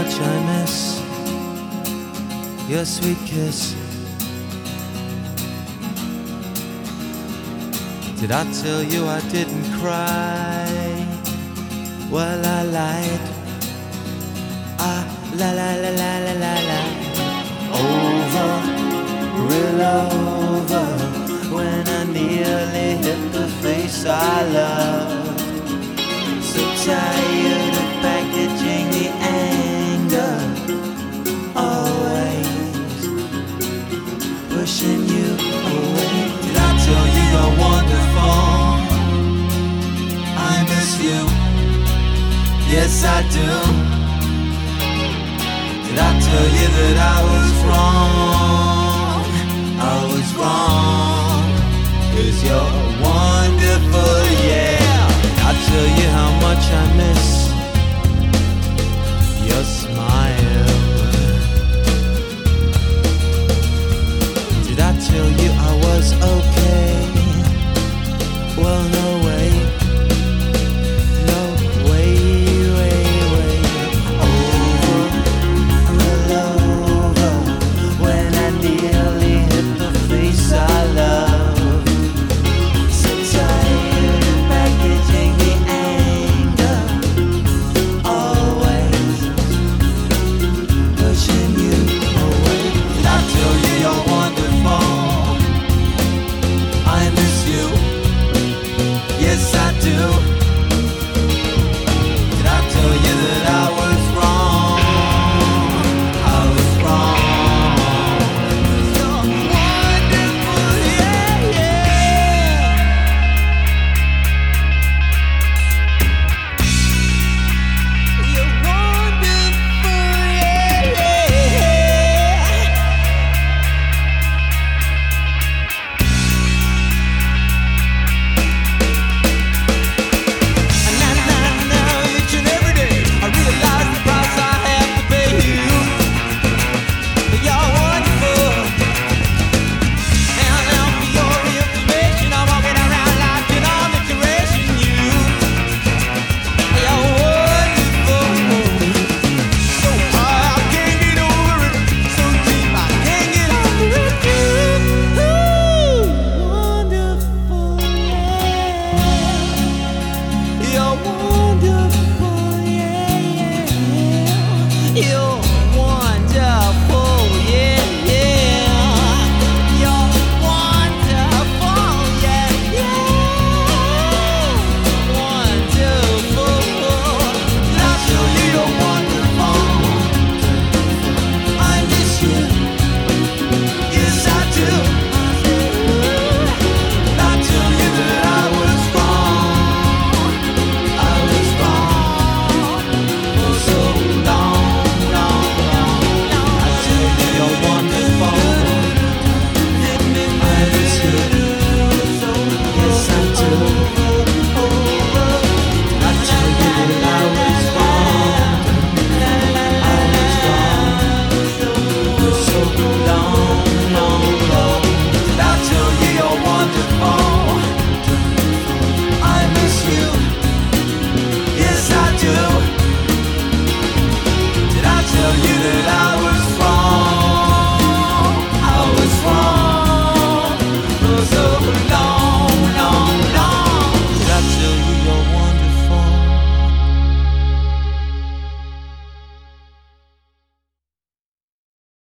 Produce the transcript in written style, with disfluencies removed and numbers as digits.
much I miss your sweet kiss? Did I tell you I didn't cry? Well, I lied. La la la la la la la. Over, real over. When I nearly hit the face I loved. So tired of packaging the anger. Always pushing you away. Did I tell you you're wonderful? I miss you. Yes, I do. Did I tell you that I was wrong? I was wrong. 'Cause you're wonderful, yeah. I tell you how much I miss your smile. Did I tell you I was okay? Well, no way. No way, way, way. Over, all over. When I nearly hit the face I love. So tired of packaging the anger. Always pushing you away. Did I tell you you're wonderful? I miss you. Yes, I do. Did I tell you that